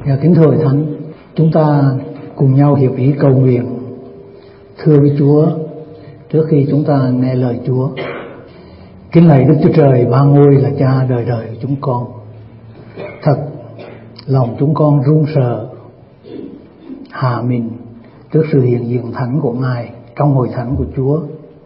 Kính thưa Hội Thánh, chúng ta cùng nhau hiệp ý cầu nguyện thưa với Chúa trước khi chúng ta nghe lời Chúa. Kính lạy Đức Chúa Trời ba ngôi là Cha đời đời của chúng con. Thật lòng chúng con run sợ hạ mình trước sự hiện diện thánh của Ngài trong hội thánh của Chúa.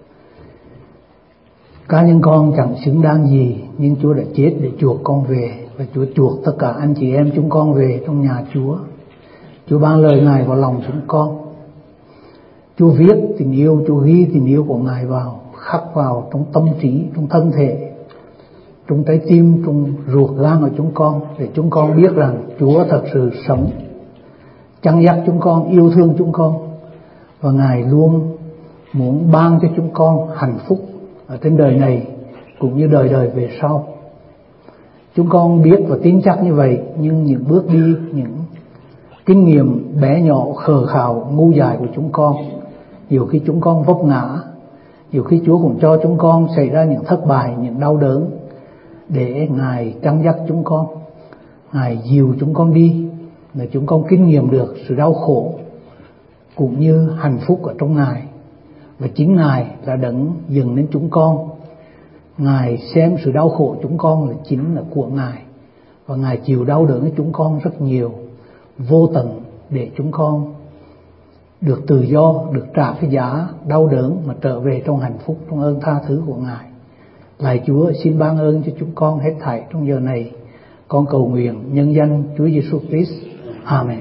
Cá nhân con chẳng xứng đáng gì, nhưng Chúa đã chết để chuộc con về, và Chúa chuộc tất cả anh chị em chúng con về trong nhà Chúa. Chúa ban lời Ngài vào lòng chúng con. Chúa viết tình yêu, Chúa ghi tình yêu của Ngài vào, khắc vào trong tâm trí, trong thân thể, trong trái tim, trong ruột gan của chúng con, để chúng con biết rằng Chúa thật sự sống, chăn dắt chúng con, yêu thương chúng con, và Ngài luôn muốn ban cho chúng con hạnh phúc ở trên đời này cũng như đời đời về sau. Chúng con biết và tin chắc như vậy, nhưng những bước đi, những kinh nghiệm bé nhỏ, khờ khạo, ngu dại của chúng con, nhiều khi chúng con vấp ngã, nhiều khi Chúa cũng cho chúng con xảy ra những thất bại, những đau đớn, để Ngài chăn dắt chúng con, Ngài dìu chúng con đi, để chúng con kinh nghiệm được sự đau khổ cũng như hạnh phúc ở trong Ngài. Và chính Ngài là đấng dừng đến chúng con. Ngài xem sự đau khổ chúng con là chính là của Ngài, và Ngài chịu đau đớn với chúng con rất nhiều, vô tận, để chúng con được tự do, được trả cái giá đau đớn mà trở về trong hạnh phúc, trong ơn tha thứ của Ngài. Lạy Chúa, xin ban ơn cho chúng con hết thảy trong giờ này. Con cầu nguyện nhân danh Chúa Giêsu Christ. Amen.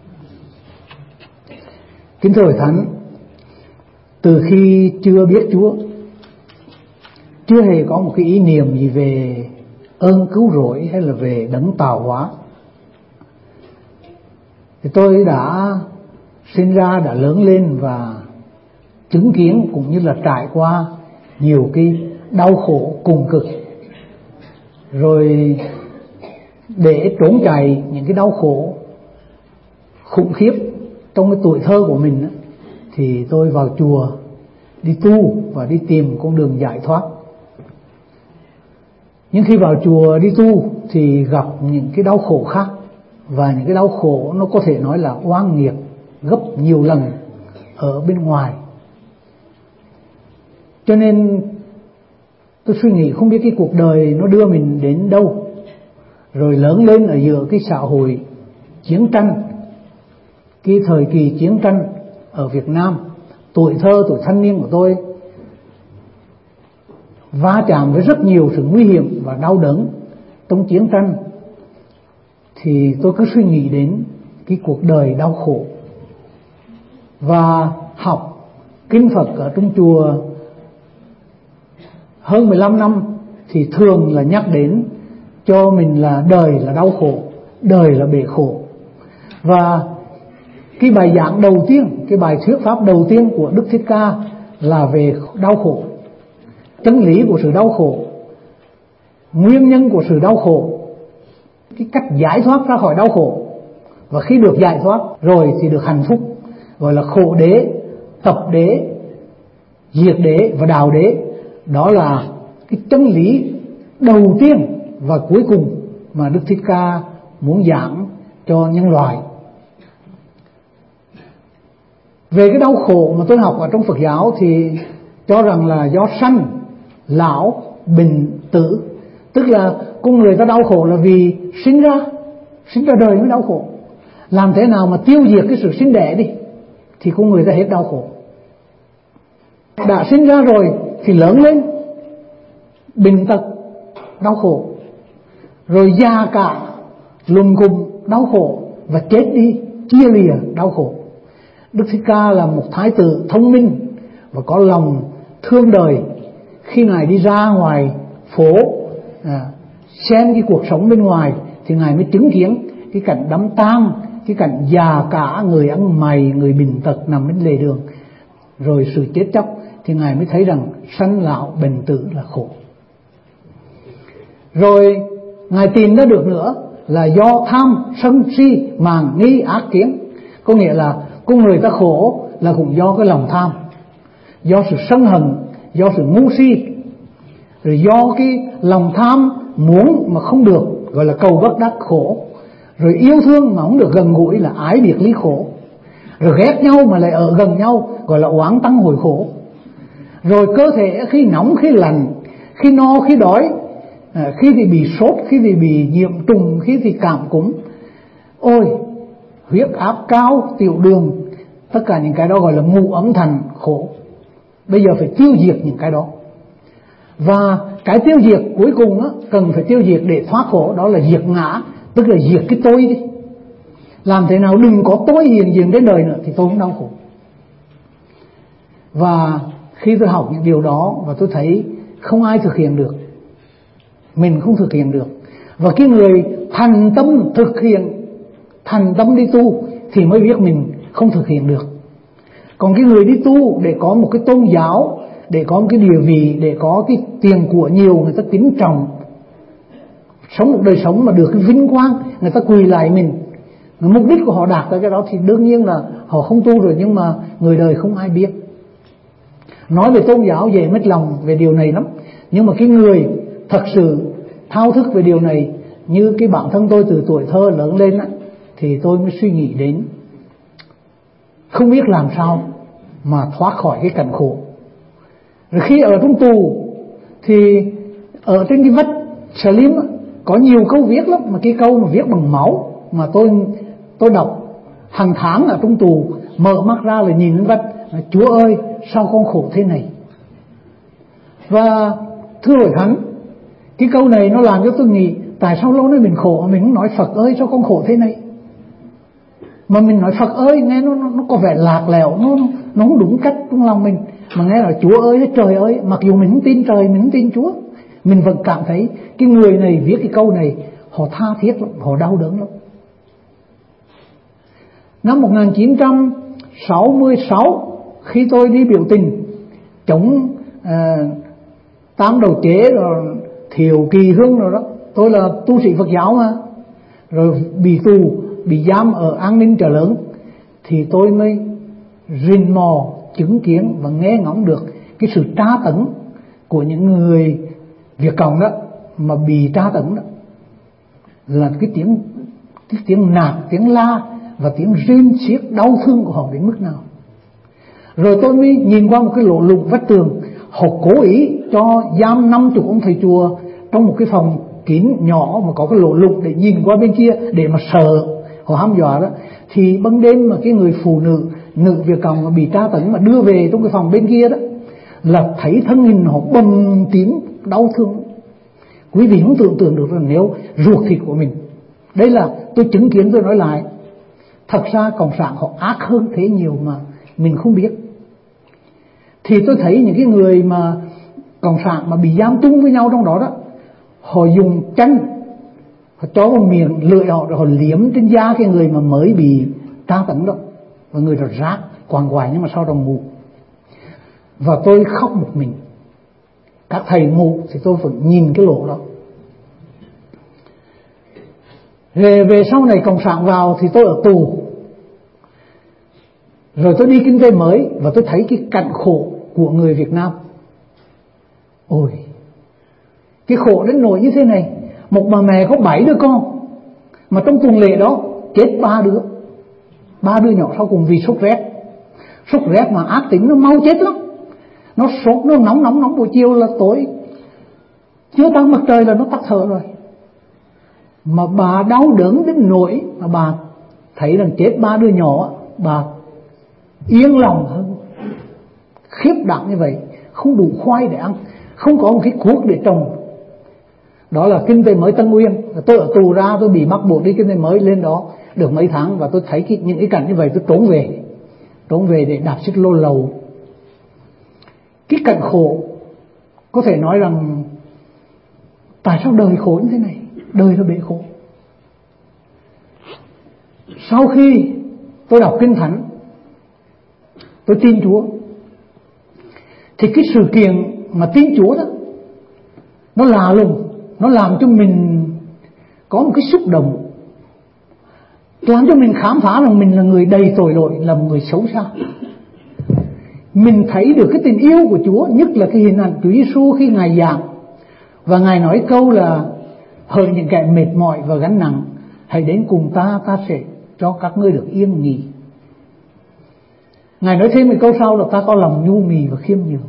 Kính thưa Hội Thánh, từ khi chưa biết Chúa, chưa hề có một cái ý niệm gì về ơn cứu rỗi hay là về đấng tạo hóa, thì tôi đã sinh ra, đã lớn lên và chứng kiến cũng như là trải qua nhiều cái đau khổ cùng cực. Rồi để trốn chạy những cái đau khổ khủng khiếp trong cái tuổi thơ của mình, thì tôi vào chùa đi tu và đi tìm con đường giải thoát. Nhưng khi vào chùa đi tu thì gặp những cái đau khổ khác, và những cái đau khổ nó có thể nói là oan nghiệt gấp nhiều lần ở bên ngoài. Cho nên tôi suy nghĩ không biết cái cuộc đời nó đưa mình đến đâu. Rồi lớn lên ở giữa cái xã hội chiến tranh, cái thời kỳ chiến tranh ở Việt Nam, tuổi thơ, tuổi thanh niên của tôi va chạm với rất nhiều sự nguy hiểm và đau đớn trong chiến tranh, thì tôi cứ suy nghĩ đến cái cuộc đời đau khổ. Và học kinh Phật ở trong chùa hơn 15 năm thì thường là nhắc đến cho mình là đời là đau khổ, đời là bể khổ. Và cái bài giảng đầu tiên, cái bài thuyết pháp đầu tiên của Đức Thích Ca là về đau khổ, chân lý của sự đau khổ, nguyên nhân của sự đau khổ, cái cách giải thoát ra khỏi đau khổ. Và khi được giải thoát rồi thì được hạnh phúc, gọi là khổ đế, tập đế, diệt đế và đạo đế. Đó là cái chân lý đầu tiên và cuối cùng mà Đức Thích Ca muốn giảng cho nhân loại. Về cái đau khổ mà tôi học ở trong Phật giáo thì cho rằng là do sanh, lão, bệnh, tử. Tức là con người ta đau khổ là vì sinh ra đời mới đau khổ. Làm thế nào mà tiêu diệt cái sự sinh đẻ đi thì con người ta hết đau khổ. Đã sinh ra rồi thì lớn lên bệnh tật, đau khổ, rồi già cả, lùm cùm, đau khổ, và chết đi, chia lìa, đau khổ. Đức Thích Ca là một thái tử thông minh và có lòng thương đời. Khi Ngài đi ra ngoài phố xem cái cuộc sống bên ngoài thì Ngài mới chứng kiến cái cảnh đám tang, cái cảnh già cả, người ăn mày, người bệnh tật nằm bên lề đường, rồi sự chết chóc, thì Ngài mới thấy rằng sanh lão bệnh tử là khổ. Rồi Ngài tìm ra được nữa là do tham, sân, si, màng, nghi, ác kiến. Có nghĩa là con người ta khổ là cũng do cái lòng tham, do sự sân hận, do sự ngu si, rồi do cái lòng tham muốn mà không được, gọi là cầu bất đắc khổ. Rồi yêu thương mà không được gần gũi là ái biệt ly khổ. Rồi ghét nhau mà lại ở gần nhau gọi là oán tăng hồi khổ. Rồi cơ thể khi nóng khi lạnh, khi no khi đói, khi thì bị sốt, khi thì bị nhiễm trùng, khi thì cảm cúm. Ôi, huyết áp cao, tiểu đường, tất cả những cái đó gọi là ngũ ấm thành khổ. Bây giờ phải tiêu diệt những cái đó. Và cái tiêu diệt cuối cùng á, cần phải tiêu diệt để thoát khổ, đó là diệt ngã, tức là diệt cái tôi đi. Làm thế nào đừng có tôi hiện diện trên đời nữa thì tôi không đau khổ. Và khi tôi học những điều đó và tôi thấy không ai thực hiện được, mình không thực hiện được, và cái người thành tâm thực hiện, thành tâm đi tu thì mới biết mình không thực hiện được. Còn cái người đi tu để có một cái tôn giáo, để có một cái địa vị, để có cái tiền của nhiều, người ta kính trọng, sống một đời sống mà được cái vinh quang, người ta quỳ lại mình, mục đích của họ đạt tới cái đó thì đương nhiên là họ không tu rồi, nhưng mà người đời không ai biết. Nói về tôn giáo dễ mất lòng về điều này lắm, nhưng mà cái người thật sự thao thức về điều này, như cái bản thân tôi từ tuổi thơ lớn lên á, thì tôi mới suy nghĩ đến không biết làm sao mà thoát khỏi cái cảnh khổ. Rồi khi ở trong tù thì ở trên cái vách Salim có nhiều câu viết lắm, mà cái câu mà viết bằng máu mà tôi đọc hàng tháng ở trong tù, mở mắt ra là nhìn lên vách: Chúa ơi sao con khổ thế này. Và thưa hội thánh, cái câu này nó làm cho tôi nghĩ tại sao lâu nay mình khổ mình không nói Phật ơi sao con khổ thế này, mà mình nói Phật ơi nghe nó có vẻ lạc lẽo, nó không đúng cách trong lòng mình, mà nghe là Chúa ơi trời ơi. Mặc dù mình không tin trời, mình không tin Chúa, mình vẫn cảm thấy cái người này viết cái câu này họ tha thiết lắm, họ đau đớn lắm. Năm 1966 khi tôi đi biểu tình chống Tam Đầu Chế rồi Thiệu Kỳ Hưng rồi đó, tôi là tu sĩ Phật giáo mà, rồi bị tù, bị giam ở An Ninh Chợ Lớn, thì tôi mới rình mò chứng kiến và nghe ngóng được cái sự tra tấn của những người Việt Cộng đó, mà bị tra tấn đó là cái tiếng nạt, tiếng la và tiếng rên xiết đau thương của họ đến mức nào. Rồi tôi mới nhìn qua một cái lỗ lục vách tường, họ cố ý cho giam 50 ông thầy chùa trong một cái phòng kín nhỏ mà có cái lỗ lục để nhìn qua bên kia để mà sợ, họ hăm dọa đó. Thì ban đêm mà cái người phụ nữ Việt Cộng mà bị tra tấn mà đưa về trong cái phòng bên kia đó, là thấy thân hình họ bầm tím đau thương. Quý vị không tưởng tượng được là nếu ruột thịt của mình, đây là tôi chứng kiến, tôi nói lại, thật ra cộng sản họ ác hơn thế nhiều mà mình không biết. Thì tôi thấy những cái người mà cộng sản mà bị giam chung với nhau trong đó đó, họ dùng chân, họ cho vào miệng lưỡi họ, rồi họ liếm trên da cái người mà mới bị tra tấn đó, và người đó rát quằn quại nhưng mà sau đó ngủ. Và tôi khóc một mình, các thầy ngủ thì tôi vẫn nhìn cái lỗ đó. Về sau này cộng sản vào thì tôi ở tù, rồi tôi đi kinh tế mới và tôi thấy cái cảnh khổ của người Việt Nam. Ôi, cái khổ đến nỗi như thế này, một bà mẹ có 7 đứa con, mà trong tuần lễ đó chết 3 đứa nhỏ sau cùng vì sốt rét mà ác tính, nó mau chết lắm. Nó sốt, nó nóng buổi chiều là tối chưa tăng mặt trời là nó tắt thở rồi. Mà bà đau đớn đến nỗi mà bà thấy rằng chết 3 đứa nhỏ, bà yên lòng hơn. Khiếp đảm như vậy, không đủ khoai để ăn, không có một cái cuốc để trồng. Đó là kinh tế mới Tân Uyên. Tôi ở tù ra, tôi bị mắc buộc đi kinh tế mới lên đó được mấy tháng, và tôi thấy những cái cảnh như vậy tôi trốn về để đạp xích lô lầu. Cái cảnh khổ có thể nói rằng tại sao đời khổ như thế này, đời nó bể khổ. Sau khi tôi đọc Kinh Thánh, tôi tin Chúa, thì cái sự kiện mà tin Chúa đó nó lạ lùng, nó làm cho mình có một cái xúc động, làm cho mình khám phá rằng mình là người đầy tội lỗi, là một người xấu xa. Mình thấy được cái tình yêu của Chúa, nhất là cái hình ảnh Chúa Giêsu khi Ngài giảng, và Ngài nói câu là: hỡi những kẻ mệt mỏi và gánh nặng, hãy đến cùng ta sẽ cho các ngươi được yên nghỉ. Ngài nói thêm một câu sau là ta có lòng nhu mì và khiêm nhường,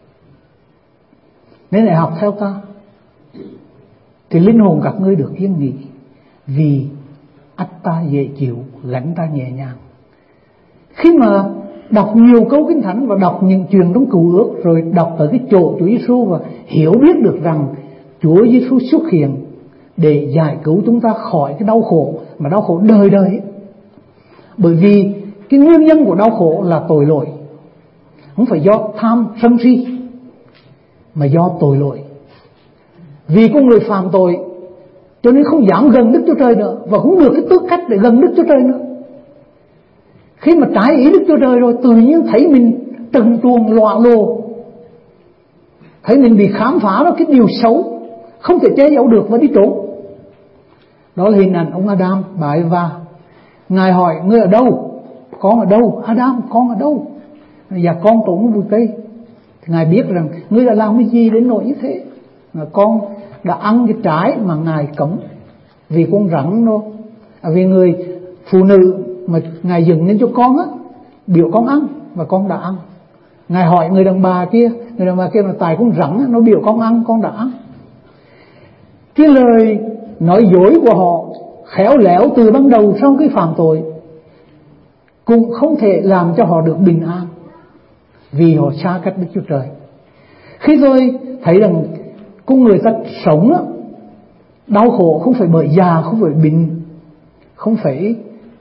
nên hãy học theo ta thì linh hồn các ngươi được yên nghỉ, vì ách ta dễ chịu, gánh ta nhẹ nhàng. Khi mà đọc nhiều câu Kinh Thánh và đọc những chuyện trong Cựu Ước, rồi đọc tới cái chỗ Chúa Giêsu và hiểu biết được rằng Chúa Giêsu xuất hiện để giải cứu chúng ta khỏi cái đau khổ, mà đau khổ đời đời ấy. Bởi vì cái nguyên nhân của đau khổ là tội lỗi, không phải do tham sân si, mà do tội lỗi. Vì con người phạm tội cho nên không dám gần Đức Chúa Trời nữa, và không được cái tư cách để gần Đức Chúa Trời nữa. Khi mà trái ý Đức Chúa Trời rồi, tự nhiên thấy mình trần truồng loạ lồ, thấy mình bị khám phá ra cái điều xấu không thể che giấu được và đi trốn. Đó là hình ảnh ông Adam, bà Eva. Ngài hỏi: ngươi ở đâu? Con ở đâu? Adam, con ở đâu? Dạ con trốn bụi cây. Thì Ngài biết rằng ngươi đã làm cái gì đến nỗi như thế. Con đã ăn cái trái mà Ngài cấm, vì con rắn đó, vì người phụ nữ mà Ngài dựng nên cho con á, biểu con ăn, và con đã ăn. Ngài hỏi người đàn bà kia là tại con rắn nó biểu con ăn, con đã ăn. Cái lời nói dối của họ khéo léo từ ban đầu sau cái phạm tội cũng không thể làm cho họ được bình an, vì họ xa cách Đức Chúa Trời. Khi tôi thấy rằng con người ta sống đó, đau khổ không phải bởi già, không phải bệnh, không phải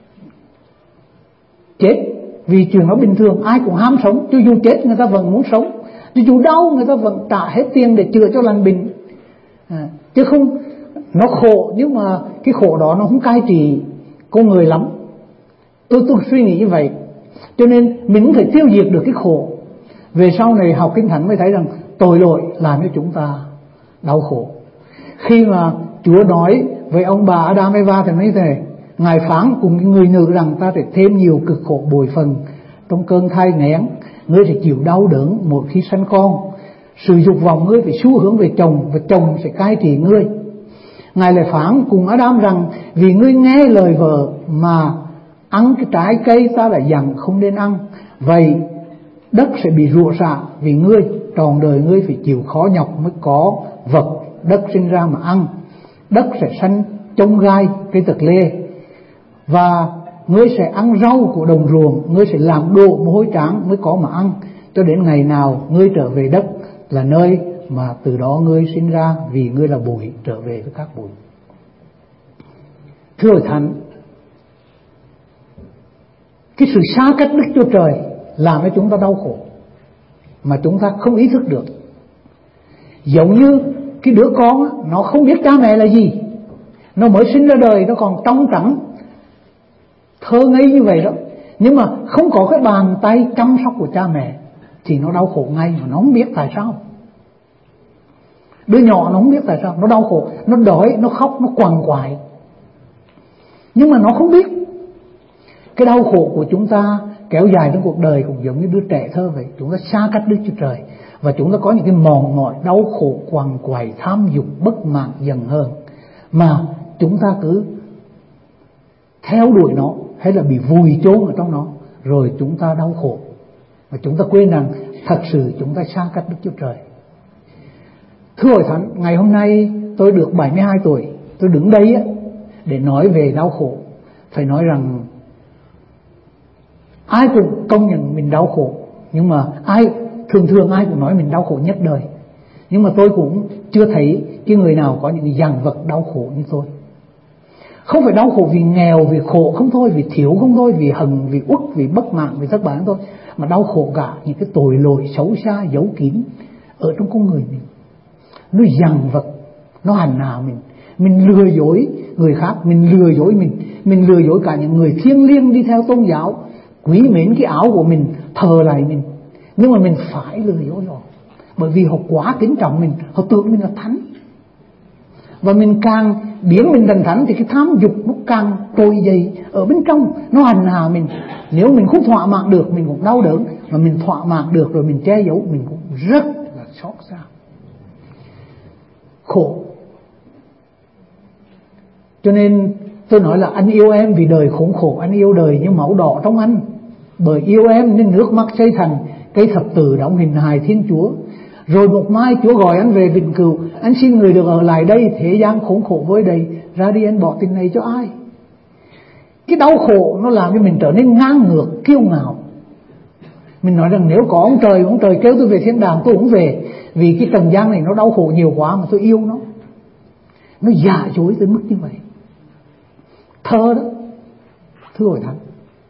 chết, vì chuyện nó bình thường, ai cũng ham sống. Cho dù chết người ta vẫn muốn sống, cho dù đau người ta vẫn trả hết tiền để chữa cho lành bệnh. Chứ không, nó khổ nhưng mà cái khổ đó nó không cai trị con người lắm. Tôi suy nghĩ như vậy. Cho nên mình cũng phải tiêu diệt được cái khổ. Về sau này học Kinh Thánh mới thấy rằng tội lỗi làm cho chúng ta đau khổ. Khi mà Chúa nói với ông bà Adam Eva thì nói như thế này: Ngài phán cùng người nữ rằng ta sẽ thêm nhiều cực khổ bội phần trong cơn thai nghén, ngươi sẽ chịu đau đớn một khi sanh con, sự dục vọng ngươi phải xu hướng về chồng, và chồng sẽ cai trị ngươi. Ngài lại phán cùng Adam rằng: vì ngươi nghe lời vợ mà ăn cái trái cây ta đã dặn không nên ăn, vậy đất sẽ bị rủa xả vì ngươi, trọn đời ngươi phải chịu khó nhọc mới có vật đất sinh ra mà ăn. Đất sẽ sanh chông gai, cây tật lê, và ngươi sẽ ăn rau của đồng ruộng, ngươi sẽ làm đổ mồ hôi trán mới có mà ăn, cho đến ngày nào ngươi trở về đất, là nơi mà từ đó ngươi sinh ra, vì ngươi là bụi, trở về với các bụi. Thưa Hội Thánh, cái sự xa cách Đức Chúa Trời làm cho chúng ta đau khổ mà chúng ta không ý thức được. Giống như cái đứa con á, nó không biết cha mẹ là gì, nó mới sinh ra đời, nó còn trong trắng thơ ngây như vậy đó, nhưng mà không có cái bàn tay chăm sóc của cha mẹ thì nó đau khổ ngay, mà nó không biết tại sao. Đứa nhỏ nó không biết tại sao nó đau khổ, nó đói, nó khóc, nó quằn quại, nhưng mà nó không biết. Cái đau khổ của chúng ta kéo dài trong cuộc đời cũng giống như đứa trẻ thơ vậy. Chúng ta xa cách Đức Chúa Trời, và chúng ta có những cái mòn mỏi, đau khổ, quằn quại, tham dục, bất mãn, giận hờn, mà chúng ta cứ theo đuổi nó, hay là bị vùi chôn ở trong nó, rồi chúng ta đau khổ, và chúng ta quên rằng thật sự chúng ta xa cách Đức Chúa Trời. Thưa Hội Thánh, ngày hôm nay tôi được 72 tuổi, tôi đứng đây để nói về đau khổ. Phải nói rằng ai cũng công nhận mình đau khổ, nhưng mà thường ai cũng nói mình đau khổ nhất đời. Nhưng mà tôi cũng chưa thấy cái người nào có những dàn vật đau khổ như tôi. Không phải đau khổ vì nghèo, vì khổ không thôi, vì thiếu không thôi, vì hận, vì uất, vì bất mãn, vì thất bại không thôi, mà đau khổ cả những cái tội lỗi xấu xa giấu kín ở trong con người mình. Nó dằn vật, nó hành hạ mình lừa dối người khác, mình lừa dối mình lừa dối cả những người thiêng liêng đi theo tôn giáo, quý mến cái áo của mình, thờ lại mình, nhưng mà mình phải lừa dối họ, bởi vì họ quá kính trọng mình, họ tưởng mình là thánh. Và mình càng biến mình thành thánh thì cái tham dục nó càng trồi dậy ở bên trong, nó hành hạ mình. Nếu mình không thỏa mãn được mình cũng đau đớn, mà mình thỏa mãn được rồi mình che giấu, mình cũng rất là xót xa, khổ. Cho nên Tôi nói là anh yêu em vì đời khốn khổ, anh yêu đời như máu đỏ trong anh. Bởi yêu em nên nước mắt xây thành cây thập tự đóng hình hài Thiên Chúa. Rồi một mai Chúa gọi anh về vĩnh cửu, anh xin người được ở lại đây, thế gian khốn khổ vơi đầy, ra đi anh bỏ tình này cho ai? Cái đau khổ nó làm cho mình trở nên ngang ngược, kiêu ngạo. Mình nói rằng nếu có ông trời kêu tôi về thiên đàng tôi cũng về, vì cái trần gian này nó đau khổ nhiều quá mà tôi yêu nó. Nó giả dối tới mức như vậy. Thơ đó, thưa hội thánh.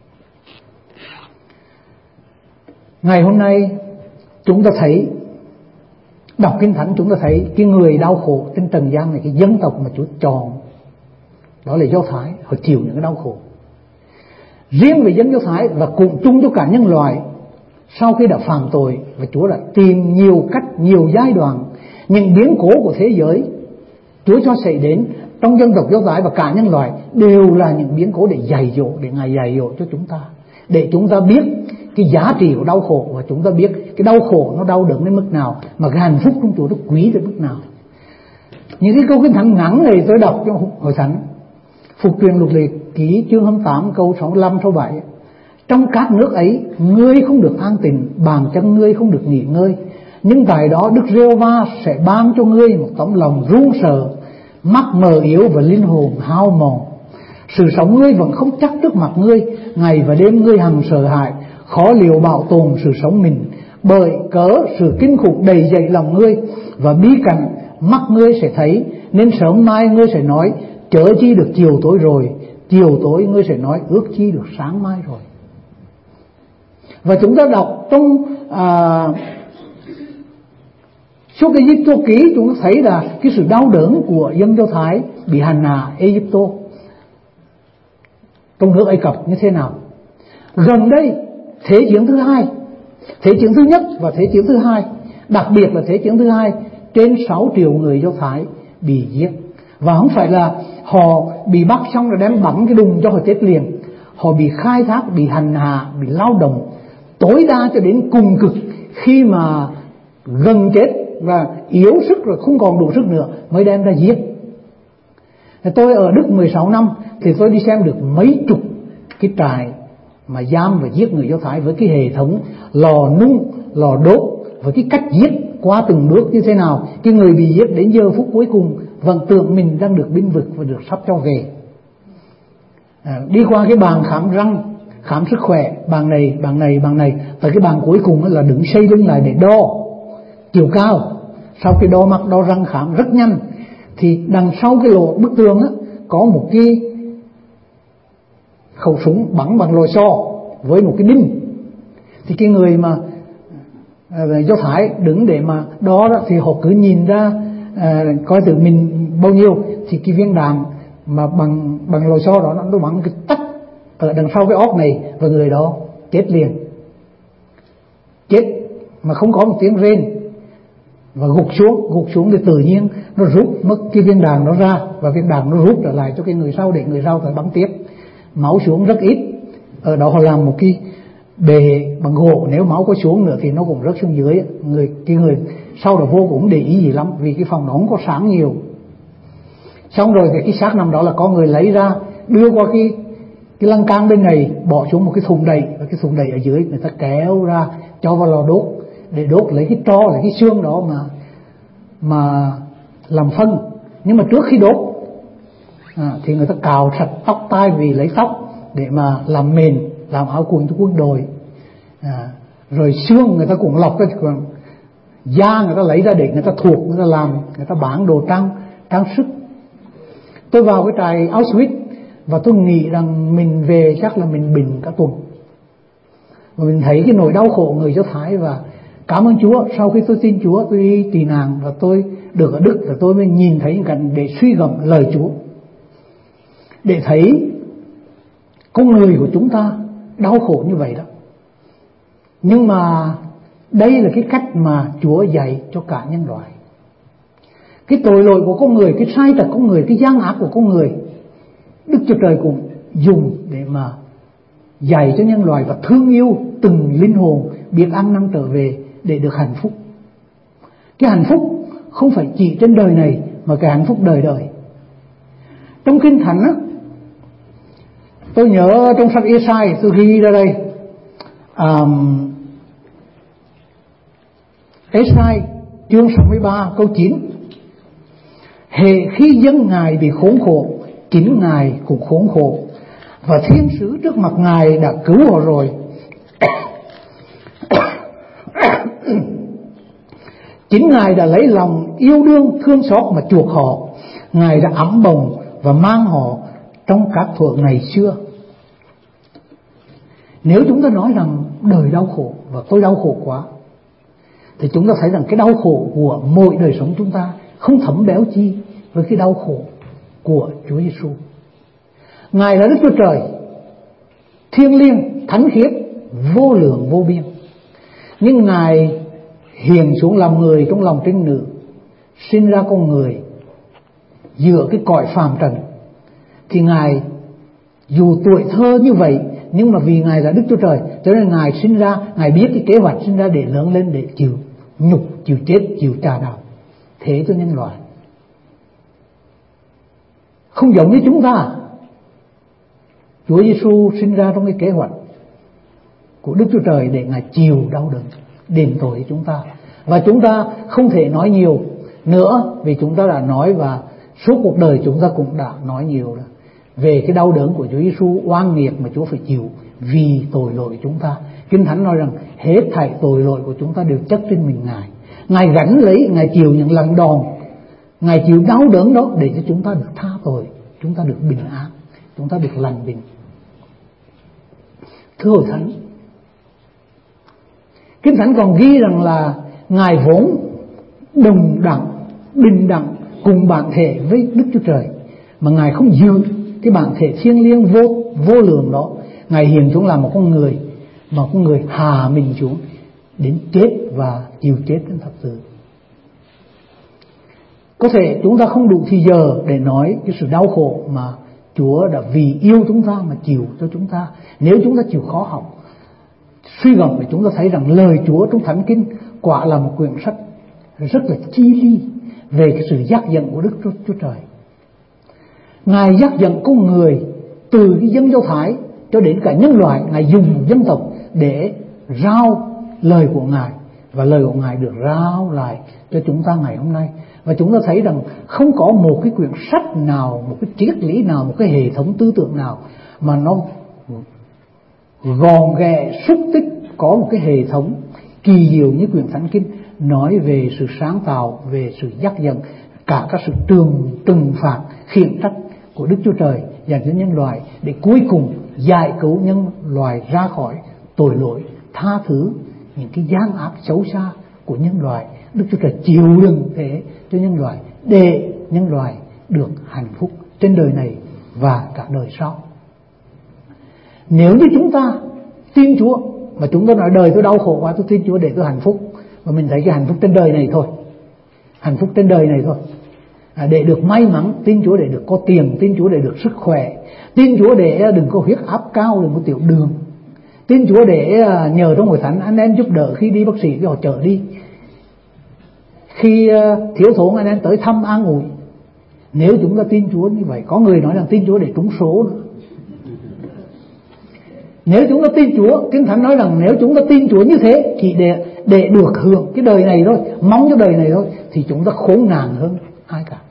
Ngày hôm nay chúng ta thấy, đọc Kinh Thánh chúng ta thấy cái người đau khổ trên trần gian này, cái dân tộc mà Chúa chọn, đó là Do Thái, họ chịu những cái đau khổ. Riêng về dân Do Thái và cùng chung cho cả nhân loại, sau khi đã phạm tội và Chúa đã tìm nhiều cách, nhiều giai đoạn, những biến cố của thế giới Chúa cho xảy đến trong dân tộc Do Thái và cả nhân loại đều là những biến cố để dạy dỗ, để Ngài dạy dỗ cho chúng ta, để chúng ta biết cái giá trị của đau khổ, và chúng ta biết cái đau khổ nó đau đớn đến mức nào, mà cái hạnh phúc trong Chúa nó quý đến mức nào. Những cái câu Kinh Thánh ngắn này tôi đọc cho hội thánh. Phục truyền Luật Lệ Ký chương 28 câu 65 67: trong các nước ấy ngươi không được an tịnh, bàn chân ngươi không được nghỉ ngơi, nhưng tại đó Đức Giê-hô-va sẽ ban cho ngươi một tấm lòng run sợ, mắt mờ yếu và linh hồn hao mòn. Sự sống ngươi vẫn không chắc trước mặt ngươi, ngày và đêm ngươi hằng sợ hãi, khó liệu bảo tồn sự sống mình, bởi cớ sự kinh khủng đầy dậy lòng ngươi, và bi cảnh mắt ngươi sẽ thấy, nên sớm mai ngươi sẽ nói chớ chi được chiều tối rồi, chiều tối ngươi sẽ nói ước chi được sáng mai rồi. Và chúng ta đọc trong Xuất Ai-cập ký, chúng ta thấy là cái sự đau đớn của dân Do Thái bị hành hạ Ai-cập trong nước Ai Cập như thế nào. Gần đây Thế chiến thứ hai, Thế chiến thứ nhất và Thế chiến thứ hai, đặc biệt là Thế chiến thứ hai, trên 6 triệu người Do Thái bị giết. Và không phải là họ bị bắt xong rồi đem bắn cái đùng cho họ chết liền. Họ bị khai thác, bị hành hạ, bị lao động tối đa cho đến cùng cực, khi mà gần chết và yếu sức rồi, không còn đủ sức nữa mới đem ra giết. Tôi ở Đức 16 năm thì tôi đi xem được mấy chục cái trại mà giam và giết người Do Thái, với cái hệ thống lò nung, lò đốt, và cái cách giết qua từng bước như thế nào. Cái người bị giết đến giờ phút cuối cùng vẫn tưởng mình đang được binh vực và được sắp cho về. Đi qua cái bàn khám răng, khám sức khỏe, bàn này, tới cái bàn cuối cùng là đứng xây lưng lại để đo chiều cao. Sau khi đo mắt, đo răng, khám rất nhanh, thì đằng sau cái lỗ bức tường có một cái khẩu súng bắn bằng lò xo với một cái đinh. Thì cái người mà Do Thái đứng để mà đo đó, thì họ cứ nhìn ra coi tự mình bao nhiêu, thì cái viên đạn mà bằng lò xo đó nó bắn cái tách ở đằng sau cái óc này, và người đó chết liền, chết mà không có một tiếng rên, và gục xuống thì tự nhiên nó rút mất cái viên đạn đó ra, và viên đạn nó rút trở lại cho cái người sau để người sau phải bắn tiếp. Máu xuống rất ít. Ở đó họ làm một cái bề bằng gỗ, nếu máu có xuống nữa thì nó cũng rớt xuống dưới. Cái người sau đó vô cũng để ý gì lắm, vì cái phòng đó không có sáng nhiều. Xong rồi thì cái xác nằm đó là có người lấy ra, đưa qua cái lan can bên này, bỏ xuống một cái thùng đầy, và cái thùng đầy ở dưới người ta kéo ra cho vào lò đốt, để đốt lấy cái tro, lấy cái xương đó mà làm phân. Nhưng mà trước khi đốt thì người ta cào sạch tóc tai, vì lấy tóc để mà làm mền, làm áo quần cho quân đội. Rồi xương người ta cũng lọc ra, da người ta lấy ra để người ta thuộc, người ta làm, người ta bán đồ trang sức. Tôi vào cái trại Auschwitz và tôi nghĩ rằng mình về chắc là mình bình cả tuần. Và mình thấy cái nỗi đau khổ người Do Thái, và cảm ơn Chúa, sau khi tôi tin Chúa, tôi đi tị nạn và tôi được ở Đức, và tôi mới nhìn thấy những cảnh để suy gẫm lời Chúa, để thấy con người của chúng ta đau khổ như vậy đó. Nhưng mà đây là cái cách mà Chúa dạy cho cả nhân loại. Cái tội lỗi của con người, cái sai tật của con người, cái gian ác của con người, Đức Chúa Trời cũng dùng để mà dạy cho nhân loại và thương yêu từng linh hồn biết ăn năn trở về để được hạnh phúc. Cái hạnh phúc không phải chỉ trên đời này, mà cái hạnh phúc đời đời. Trong Kinh Thánh Tôi nhớ trong sách Ê-sai tôi ghi ra đây, Ê-sai chương 63 câu 9: hễ khi dân Ngài bị khốn khổ, chính Ngài cũng khốn khổ, và thiên sứ trước mặt Ngài đã cứu họ rồi. Chính Ngài đã lấy lòng yêu đương thương xót mà chuộc họ. Ngài đã ẵm bồng và mang họ trong các thuở ngày xưa. Nếu chúng ta nói rằng đời đau khổ và tôi đau khổ quá, thì chúng ta thấy rằng cái đau khổ của mỗi đời sống chúng ta không thấm béo chi với cái đau khổ của Chúa Giêsu. Ngài là Đức Chúa Trời thiêng liêng, thánh khiết, vô lượng vô biên, nhưng Ngài hiện xuống làm người trong lòng trinh nữ, sinh ra con người giữa cái cõi phàm trần. Thì Ngài dù tuổi thơ như vậy, nhưng mà vì Ngài là Đức Chúa Trời, cho nên Ngài sinh ra, Ngài biết cái kế hoạch sinh ra để lớn lên, để chịu nhục, chịu chết, chịu trà đạp thế cho nhân loại. Không giống như chúng ta. Chúa Giêsu sinh ra trong cái kế hoạch của Đức Chúa Trời để Ngài chịu đau đớn đền tội cho chúng ta. Và chúng ta không thể nói nhiều nữa, vì chúng ta đã nói, và suốt cuộc đời chúng ta cũng đã nói nhiều rồi, về cái đau đớn của Chúa Giêsu oan nghiệt mà Chúa phải chịu vì tội lỗi chúng ta. Kinh Thánh nói rằng hết thảy tội lỗi của chúng ta đều chất trên mình Ngài. Ngài gánh lấy, Ngài chịu những lần đòn, Ngài chịu đau đớn đó để cho chúng ta được tha tội, chúng ta được bình an, chúng ta được lành bình. Thưa Hội Thánh, Kinh Thánh còn ghi rằng là Ngài vốn đồng đẳng, bình đẳng cùng bản thể với Đức Chúa Trời, mà Ngài không giữ cái bản thể thiêng liêng vô lượng đó. Ngài hiện xuống làm một con người, mà con người hạ mình xuống đến chết và chịu chết trên thập tự. Có thể chúng ta không đủ thì giờ để nói cái sự đau khổ mà Chúa đã vì yêu chúng ta mà chịu cho chúng ta. Nếu chúng ta chịu khó học, suy gẫm thì chúng ta thấy rằng lời Chúa trong Thánh Kinh quả là một quyển sách rất là chi ly về cái sự dắt dẫn của Đức Chúa Trời. Ngài dắt dẫn con người từ cái dân Do Thái cho đến cả nhân loại. Ngài dùng một dân tộc để rao lời của Ngài, và lời của Ngài được rao lại cho chúng ta ngày hôm nay. Và chúng ta thấy rằng không có một cái quyển sách nào, một cái triết lý nào, một cái hệ thống tư tưởng nào mà nó gọn ghẹ, xúc tích, có một cái hệ thống kỳ diệu như quyển Thánh Kinh, nói về sự sáng tạo, về sự dắt dẫn, cả các sự trừng phạt, khiển trách của Đức Chúa Trời dành cho nhân loại, để cuối cùng giải cứu nhân loại ra khỏi tội lỗi, tha thứ những cái gian ác xấu xa của nhân loại. Đức Chúa Trời chịu đựng thế cho nhân loại, để nhân loại được hạnh phúc trên đời này và cả đời sau. Nếu như chúng ta tin Chúa, mà chúng ta nói đời tôi đau khổ quá, tôi tin Chúa để tôi hạnh phúc, và mình thấy cái hạnh phúc trên đời này thôi, hạnh phúc trên đời này thôi, để được may mắn, tin Chúa để được có tiền, tin Chúa để được sức khỏe, tin Chúa để đừng có huyết áp cao, đừng có tiểu đường, tin Chúa để nhờ trong Hội Thánh anh em giúp đỡ khi đi bác sĩ cho họ chở đi, khi thiếu thốn anh em tới thăm an ủi. Nếu chúng ta tin Chúa như vậy, có người nói rằng tin Chúa để trúng số nữa. Nếu chúng ta tin Chúa, Kinh Thánh nói rằng nếu chúng ta tin Chúa như thế chỉ để được hưởng cái đời này thôi, mong cho đời này thôi, thì chúng ta khốn nạn hơn ai cả.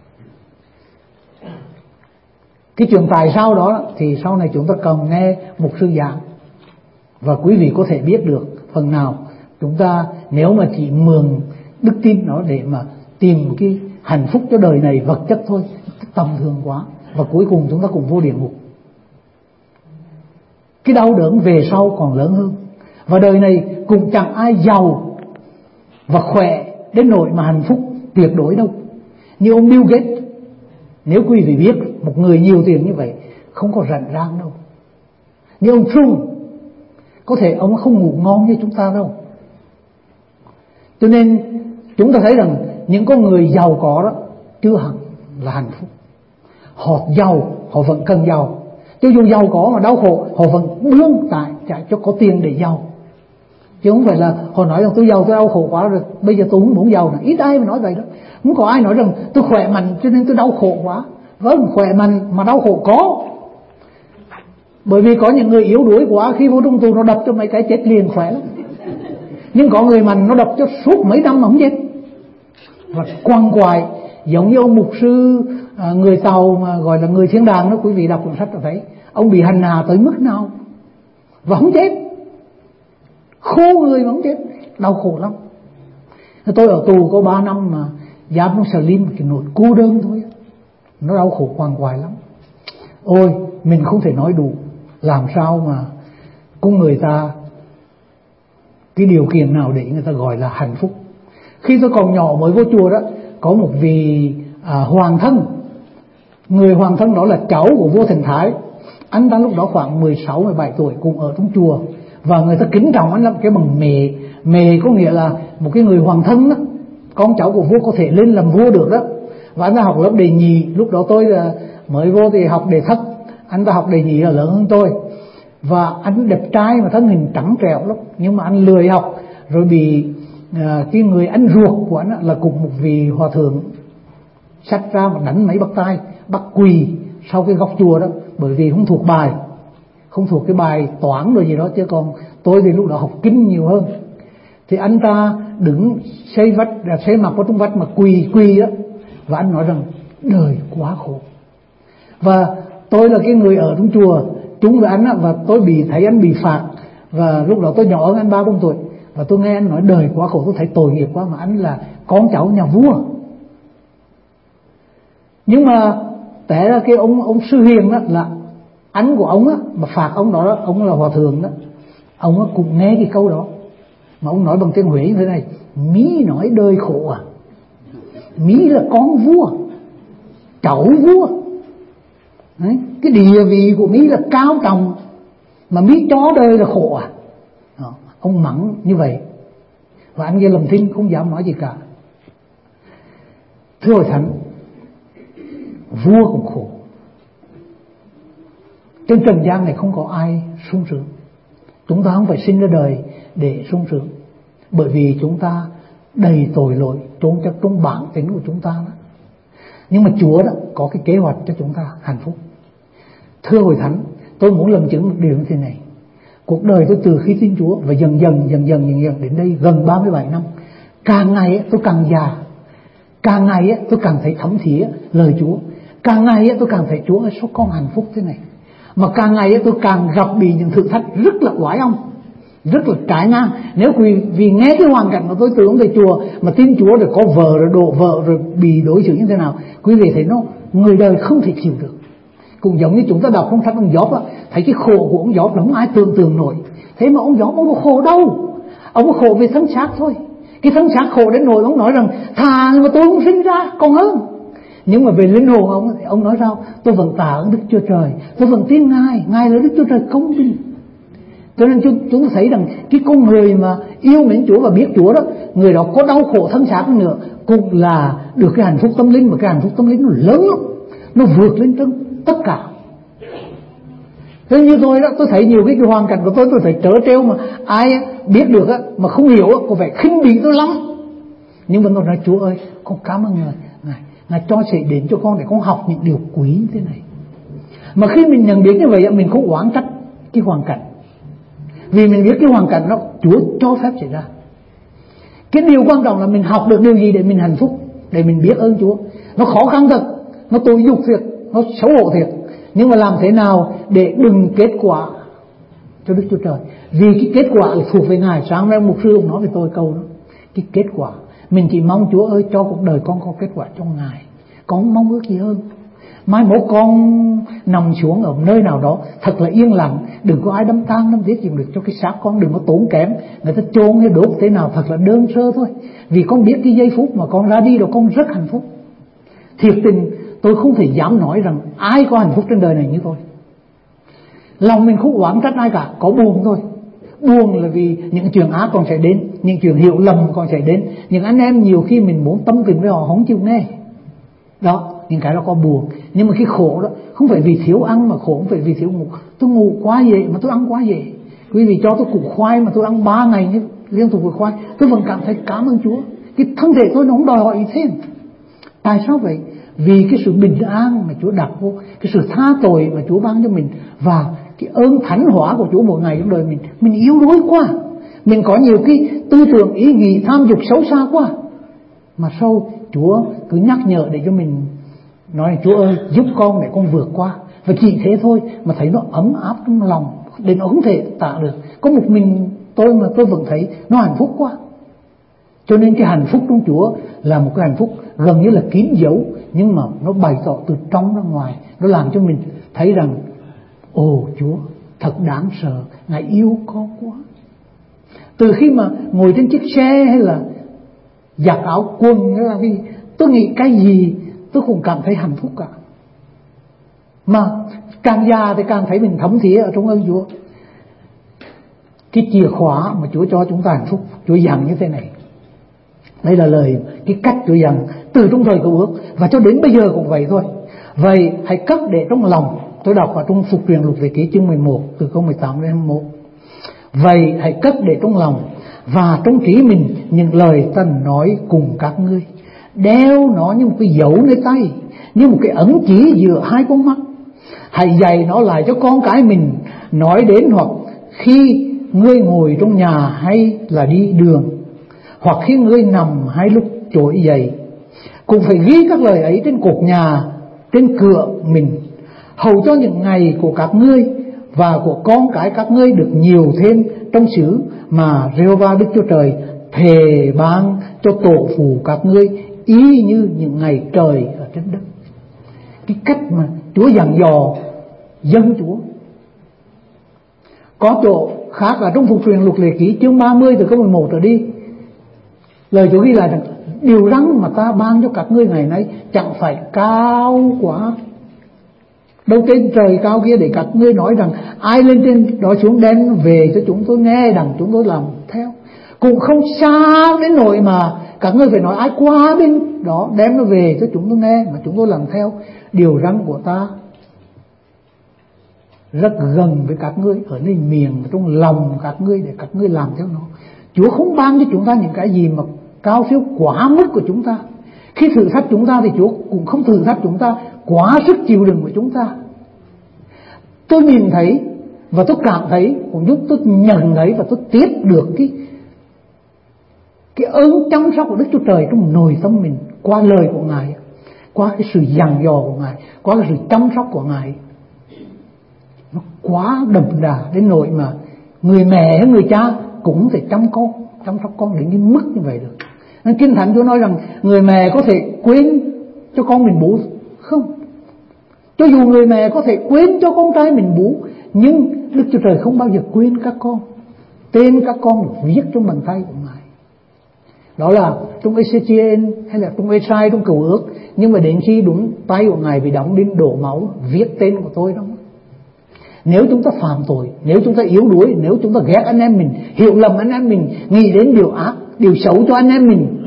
Cái chuyện tại sao đó thì sau này chúng ta cần nghe một sư giảng, và quý vị có thể biết được phần nào. Chúng ta nếu mà chỉ mượn đức tin đó để mà tìm cái hạnh phúc cho đời này vật chất thôi, tầm thường quá, và cuối cùng chúng ta cũng vô địa ngục. Cái đau đớn về sau còn lớn hơn, và đời này cũng chẳng ai giàu và khỏe đến nỗi mà hạnh phúc tuyệt đối đâu. Như ông Bill Gates, nếu quý vị biết, một người nhiều tiền như vậy không có rảnh rang đâu. Như ông Trump, có thể ông không ngủ ngon như chúng ta đâu. Cho nên chúng ta thấy rằng những con người giàu có đó chưa hẳn là hạnh phúc. Họ giàu, họ vẫn cần giàu. Cho dù giàu có mà đau khổ, họ vẫn bươn chạy cho có tiền để giàu. Chứ không phải là họ nói rằng tôi giàu, tôi đau khổ quá rồi, bây giờ tôi không muốn giàu nữa. Ít ai mà nói vậy đó. Không có ai nói rằng tôi khỏe mạnh cho nên tôi đau khổ quá. Vâng, khỏe mạnh mà đau khổ có. Bởi vì có những người yếu đuối quá, khi vô trong tù nó đập cho mấy cái chết liền khỏe lắm. Nhưng có người mạnh nó đập cho suốt mấy năm mà không chết, và quằn quại giống như ông mục sư người Tàu mà gọi là người thiên đàng đó. Quý vị đọc cuốn sách đã thấy ông bị hành hạ tới mức nào và không chết, khô người mà không chết, đau khổ lắm. Tôi ở tù có 3 năm mà giam trong sở lim cái nỗi cô đơn thôi, nó đau khổ quằn quại lắm. Ôi mình không thể nói đủ làm sao mà con người ta cái điều kiện nào để người ta gọi là hạnh phúc. Khi tôi còn nhỏ mới vô chùa đó, có một vị hoàng thân. Người hoàng thân đó là cháu của vua Thần Thái. Anh ta lúc đó khoảng 16-17 tuổi, cùng ở trong chùa, và người ta kính trọng anh lắm, cái bằng mẹ. Mẹ có nghĩa là một cái người hoàng thân đó, con cháu của vua có thể lên làm vua được đó. Và anh ta học lớp đề nhị. Lúc đó tôi là mới vô thì học đề thất, anh ta học đề nhị là lớn hơn tôi. Và anh đẹp trai mà thân hình trắng trẻo lắm, nhưng mà anh lười học, rồi bị cái người anh ruột của anh là cùng một vị hòa thượng xách ra mà đánh mấy bắp tay, bắt quỳ sau cái góc chùa đó, bởi vì không thuộc bài, không thuộc cái bài toán rồi gì đó. Chứ còn tôi thì lúc đó học kinh nhiều hơn. Thì anh ta đứng xây mặt vào trong vách mà quỳ á, và anh nói rằng đời quá khổ. Và tôi là cái người ở trong chùa chung với anh á, và tôi thấy anh bị phạt, và lúc đó tôi nhỏ hơn anh 3-4 tuổi, và tôi nghe anh nói đời quá khổ, tôi thấy tội nghiệp quá, mà anh là con cháu nhà vua. Nhưng mà té ra cái ông sư hiền đó là anh của ông á, mà phạt ông đó, ông là hòa thượng đó, ông cũng nghe cái câu đó, mà ông nói bằng tiếng Huế như thế này: Mí nói đời khổ à? Mí là con vua, cháu vua. Đấy, cái địa vị của Mí là cao trọng, mà Mí cho đời là khổ à? Đó, ông mắng như vậy, và anh nghe lầm thinh không dám nói gì cả. Thưa hội thánh, vua cũng khổ. Trên trần gian này không có ai sung sướng. Chúng ta không phải sinh ra đời để sung sướng, bởi vì chúng ta đầy tội lỗi, trốn chắc trong bản tính của chúng ta đó. Nhưng mà Chúa đó có cái kế hoạch cho chúng ta hạnh phúc. Thưa hội thánh, tôi muốn làm chứng một điều như thế này. Cuộc đời tôi từ khi tin Chúa và dần dần đến đây gần 37 năm, càng ngày tôi càng già, càng ngày tôi càng thấy thấm thía lời Chúa, càng ngày tôi càng thấy Chúa ơi số con hạnh phúc thế này. Mà càng ngày tôi càng gặp bị những thử thách rất là oái ong, rất là trái ngang. Nếu quý vị nghe cái hoàn cảnh mà tôi từ ông thầy chùa mà tin Chúa rồi có vợ rồi đổ vợ rồi bị đối xử như thế nào, quý vị thấy nó người đời không thể chịu được. Cũng giống như chúng ta đọc trong sách ông Gióp á, thấy cái khổ của ông Gióp là không ai tưởng tượng nổi. Thế mà ông Gióp ông có khổ đâu, ông có khổ về thân xác thôi. Cái thân xác khổ đến nỗi ông nói rằng thà mà tôi không sinh ra còn hơn. Nhưng mà về linh hồn ông nói sao? Tôi vẫn tạ ơn Đức Chúa Trời, tôi vẫn tin Ngài là Đức Chúa Trời công bình. Cho nên chúng ta thấy rằng cái con người mà yêu mến Chúa và biết Chúa đó, người đó có đau khổ thân xác nữa cũng là được cái hạnh phúc tâm linh, mà cái hạnh phúc tâm linh nó lớn lắm, nó vượt lên trên tất cả. Thế như tôi đó, tôi thấy nhiều cái hoàn cảnh của tôi thấy trớ trêu mà ai biết được á, mà không hiểu á, có vẻ khinh bỉ tôi lắm. Nhưng mà tôi nói Chúa ơi, con cảm ơn Ngài cho sẽ đến cho con để con học những điều quý như thế này. Mà khi mình nhận biết như vậy, mình không oán trách cái hoàn cảnh, vì mình biết cái hoàn cảnh đó Chúa cho phép xảy ra. Cái điều quan trọng là mình học được điều gì để mình hạnh phúc, để mình biết ơn Chúa. Nó khó khăn thật, nó tội dục thiệt, nó xấu hổ thiệt, nhưng mà làm thế nào để đừng kết quả cho Đức Chúa Trời, vì cái kết quả là thuộc về Ngài. Sáng nay mục sư ông nói với tôi câu đó, cái kết quả mình chỉ mong Chúa ơi cho cuộc đời con có kết quả trong Ngài, con không mong ước gì hơn. Mai mốt con nằm xuống ở nơi nào đó thật là yên lặng, đừng có ai đâm tang đâm giết gì được, cho cái xác con đừng có tốn kém, người ta chôn hay đốt thế nào thật là đơn sơ thôi. Vì con biết cái giây phút mà con ra đi rồi con rất hạnh phúc. Thiệt tình tôi không thể dám nói rằng ai có hạnh phúc trên đời này như tôi. Lòng mình không oán trách ai cả, có buồn thôi. Buồn là vì những chuyện ác còn sẽ đến, những chuyện hiểu lầm còn sẽ đến, những anh em nhiều khi mình muốn tâm tình với họ không chịu nghe đó, những cái đó có buồn. Nhưng mà cái khổ đó không phải vì thiếu ăn, mà khổ không phải vì thiếu ngủ. Tôi ngủ quá dễ mà tôi ăn quá dễ. Quý vị cho tôi củ khoai mà tôi ăn 3 ngày như liên tục với khoai, tôi vẫn cảm thấy cảm ơn Chúa. Cái thân thể tôi nó không đòi hỏi gì thêm. Tại sao vậy? Vì cái sự bình an mà Chúa đặt vô, cái sự tha tội mà Chúa ban cho mình, và cái ơn thánh hóa của Chúa mỗi ngày trong đời mình yếu đuối quá, mình có nhiều cái tư tưởng ý nghĩ tham dục xấu xa quá, mà sau Chúa cứ nhắc nhở để cho mình nói Chúa ơi giúp con để con vượt qua. Và chỉ thế thôi mà thấy nó ấm áp trong lòng đến nó không thể tả được. Có một mình tôi mà tôi vẫn thấy nó hạnh phúc quá. Cho nên cái hạnh phúc trong Chúa là một cái hạnh phúc gần như là kín dấu, nhưng mà nó bày tỏ từ trong ra ngoài. Nó làm cho mình thấy rằng ồ Chúa thật đáng sợ, Ngài yêu con quá. Từ khi mà ngồi trên chiếc xe hay là giặt áo quần hay là gì, tôi nghĩ cái gì tôi cũng cảm thấy hạnh phúc cả. Mà càng già thì càng thấy mình thấm thía ở trong ơn Chúa. Cái chìa khóa mà Chúa cho chúng ta hạnh phúc, Chúa dặn như thế này. Đây là lời, cái cách Chúa dặn từ trong thời Cựu Ước và cho đến bây giờ cũng vậy thôi. Vậy hãy cất để trong lòng. Tôi đọc ở trong Phục truyền Luật Lệ Ký chương 11 từ câu 18 đến 21. Vậy hãy cất để trong lòng và trong trí mình những lời ta nói cùng các ngươi. Đeo nó như một cái dấu nơi tay, như một cái ấn chỉ giữa hai con mắt. Hãy dạy nó lại cho con cái mình, nói đến hoặc khi ngươi ngồi trong nhà hay là đi đường, hoặc khi ngươi nằm hay lúc trỗi dậy. Cũng phải ghi các lời ấy trên cột nhà, trên cửa mình, hầu cho những ngày của các ngươi và của con cái các ngươi được nhiều thêm trong xứ mà Giê-hô-va Đức Chúa Trời thề ban cho tổ phụ các ngươi, y như những ngày trời ở trên đất. Cái cách mà Chúa dặn dò dân Chúa. Có chỗ khác là trong Phục truyền Luật Lệ Ký chương 30 từ câu 11 trở đi, lời Chúa ghi lại rằng điều răn mà ta ban cho các ngươi ngày nay chẳng phải cao quá đâu trên trời cao kia để các ngươi nói rằng ai lên trên đó xuống đem về cho chúng tôi nghe, đặng chúng tôi làm theo. Cũng không xa đến nỗi mà các ngươi phải nói ai qua bên đó đem nó về cho chúng tôi nghe mà chúng tôi làm theo. Điều răn của ta rất gần với các ngươi, ở nơi miệng, trong lòng các ngươi để các ngươi làm theo nó. Chúa không ban cho chúng ta những cái gì mà cao siêu quá mức của chúng ta. Khi thử thách chúng ta thì Chúa cũng không thử thách chúng ta quá sức chịu đựng của chúng ta. Tôi nhìn thấy và tôi cảm thấy, cũng giúp tôi nhận thấy và tôi tiếp được cái ơn chăm sóc của Đức Chúa Trời trong nội tâm mình, qua lời của Ngài, qua cái sự dặn dò của Ngài, qua cái sự chăm sóc của Ngài. Nó quá đậm đà đến nỗi mà người mẹ hay người cha cũng thể chăm sóc con đến cái mức như vậy được. Nên Kinh Thánh Chúa nói rằng người mẹ có thể quên cho con mình bú không? Cho dù người mẹ có thể quên cho con trai mình bú, nhưng Đức Chúa Trời không bao giờ quên các con. Tên các con được viết trong bàn tay của Ngài. Đó là trong Ê-xê-chi-ên hay là trong Ê-sai trong Cựu Ước. Nhưng mà đến khi đúng tay của Ngài bị đóng đến đổ máu, viết tên của tôi đó. Nếu chúng ta phạm tội, nếu chúng ta yếu đuối, nếu chúng ta ghét anh em mình, hiểu lầm anh em mình, nghĩ đến điều ác, điều xấu cho anh em mình,